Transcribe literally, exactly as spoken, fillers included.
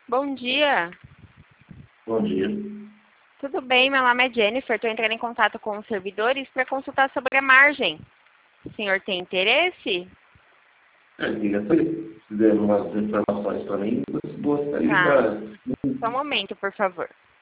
Bom dia. Bom dia. Tudo bem? Meu nome é Jennifer. Estou entrando em contato com os servidores para consultar sobre a margem. O senhor tem interesse? É, queria saber. Se der umas informações para mim, eu gostaria Tá. de Só um momento, por favor.